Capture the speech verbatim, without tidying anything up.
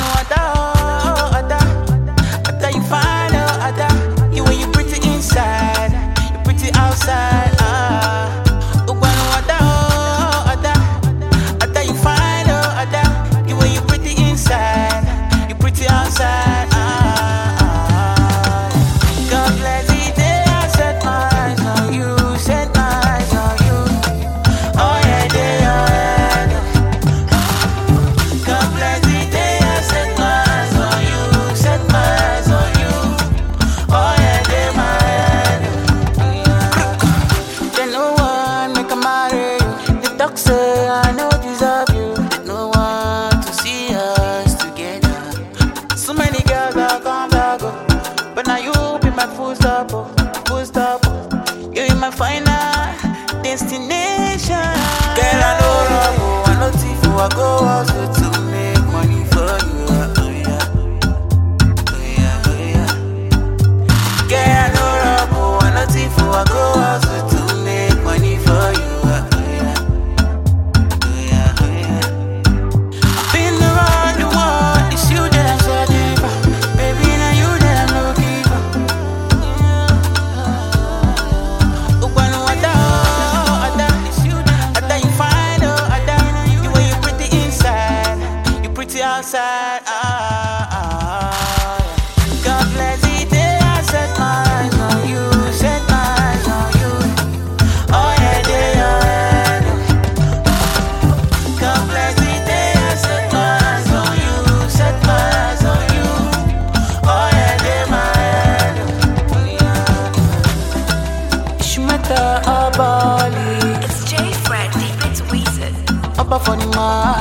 Ada, oh, Ada, Ada, you fine, oh, Ada. You when you pretty inside, you pretty outside. Ah, Ugbanu Ada, oh, Ada, Ada, you fine, oh, Ada. You when you pretty inside, you pretty outside. Ah, ah. God bless the day I set my eyes on you, set my eyes on you. Oh yeah, day, oh yeah. God bless the day I set my eyes on you, set my eyes on you. Oh yeah, day, my head. Then no one make a marry you. The talk say I no deserve you. No one to see us together. So many girls have come back, oh. But now you be my full stop, oh, full stop. Oh. You in my final destination. Girl, I know love, oh, I know thief, oh, I go out to make money for you. Oh yeah, oh yeah, oh yeah. Girl, I know love, oh, I know thief, oh, I go out to make money for you. Oh yeah, oh yeah, oh yeah. I've been around the world, it's you that I'm searching for. Baby, now you that I'm looking for. Ugbanu Ada, oh, Ada, Ada, you fine, oh, Ada. You when you pretty inside, you pretty outside. Ah, ah, ah. God bless the day I set my eyes on you, set my eyes on you. Oh yeah, day, oh yeah. God bless the day I set my eyes on you, set my eyes on you. Oh yeah, day, my head. Ishmata Abali, It's J Fred, deep into Weezer. Abba Funny Ma.